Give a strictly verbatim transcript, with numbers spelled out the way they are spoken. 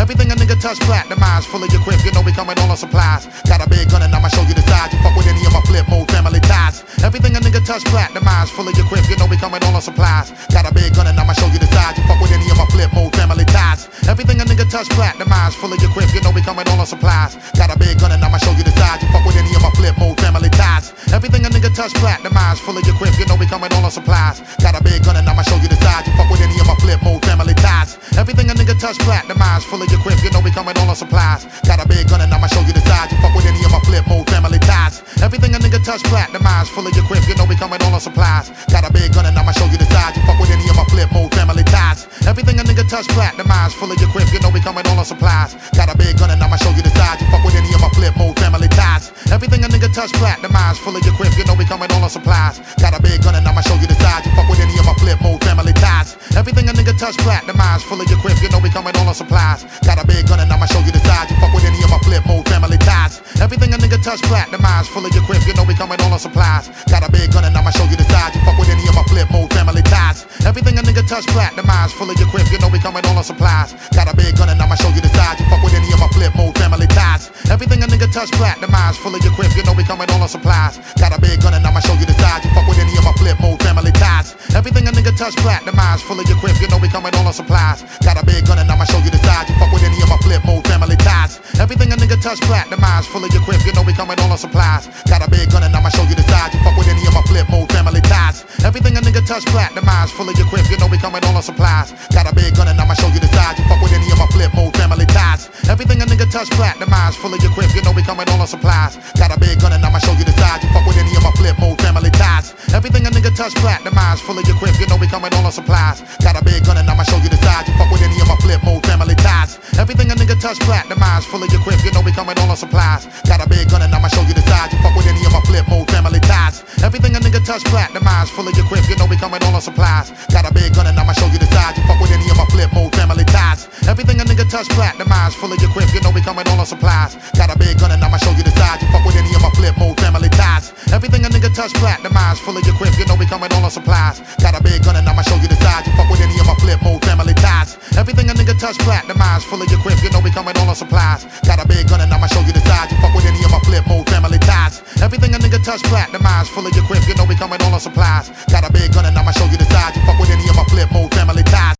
Everything a nigga touch platinumized, full of your grip, you know we coming all on supplies. Got a big gun and I'ma show you the size. You fuck with any of my flip mode family ties. Everything a nigga touch platinumized, full of your grip, you know we coming all on supplies. Got a big gun and I'ma show you the size. You fuck with any of my flip mode family ties. Everything a nigga touch platinumized, full of your grip, you know we coming all on supplies. Got a big gun and I'ma show you the size. You fuck with any of my flip mode family ties. Everything a nigga touch platinumized, full of your grip, you know we coming all on supplies. Got a big gun and I'ma show you the size. You fuck with any of my flip mode family ties. Everything a nigga touch platinumized, full of your grip, you know we coming all on supplies. Got a big gun and I'ma show you the size. You fuck with any of my flip mode family ties. Everything a nigga touch platinumized, full of your grip, you know we coming all on supplies. Got a big gun and I'ma show you the size. You fuck with any of my flip mode family ties. Everything a nigga touch platinumized, full of your grip, you know we coming all on supplies. Got a big gun and I'ma show you the size. You fuck with any of my flip mode family ties. Everything a nigga touch platinumized, full of your grip, you know we coming all on supplies. Got a big gun and I'ma show you the size. You fuck with any of my flip mode family ties. Everything a nigga touch platinumized, full of your grip, you know we coming all on supplies. Got a big gun and I'ma show you the size. You fuck with any of my flip mode family ties. Everything a nigga touch platinumized, full of your grip, you know we coming all on supplies. Got a big gun and I'ma show you the size. You fuck with any of my flip mode family ties. Everything a nigga touch platinumized, full of your grip, you know we coming all on supplies. Got a big gun and I'ma show you the size. You fuck with any of my flip mode family ties. Everything a nigga touch platinumized, full of your grip, you know we coming all on supplies. Got a big gun and I'ma show you the size. You fuck with any of my flip mode family ties. Everything a nigga touch platinumized, full of your grip, you know we coming all on supplies. Got a big gun and I'ma show you the size. You fuck with any of my flip mode family ties. Everything a nigga touch platinumized, full of your grip, you know we coming all on supplies. Got a big gun and I'ma show you the size. You fuck with any of my flip mode family ties. Everything a nigga touch platinumized, full of your grip, you know we coming all on supplies. Got a big gun and I'ma show you the size. You fuck with any of my flip mode family ties. Everything a nigga touch platinumized, full of your grip, you know we coming all on supplies. Got a big gun and I'ma show you the size. You fuck with any of my flip mode family ties. Everything a nigga touch platinumized, full of your grip, you know we coming all on supplies. Got a big gun and I'ma show you the size. You fuck with any of my flip mode family ties. Everything a nigga touch platinumized, full of your grip, you know we coming all on supplies. Got a big gun and I'ma show you the size. You fuck with any of my flip mode family ties. Everything a nigga touch platinumized, full of your grip, you know we coming all on supplies. Got a big gun and I'ma show you the size. You fuck with any of my flip mode family ties. Everything a nigga touch platinumized, full of your grip, you know we coming all on supplies. Got a big gun and I'ma show you the size. You fuck with any of my flip mode family ties. Everything a nigga touch platinumized, full of your grip, you know we coming all on supplies. Got a big gun and I'ma show you the size. You fuck with any of my flip mode family ties. Everything a nigga touch platinumized, full of your grip, you know we coming all on supplies. Got a big gun and I'ma show you the size. You fuck with any of my flip mode family ties. Everything a nigga touch platinumized, full of your grip, you know we coming all on supplies. Got a big gun and I'ma show you the size. You fuck with any of my flip mode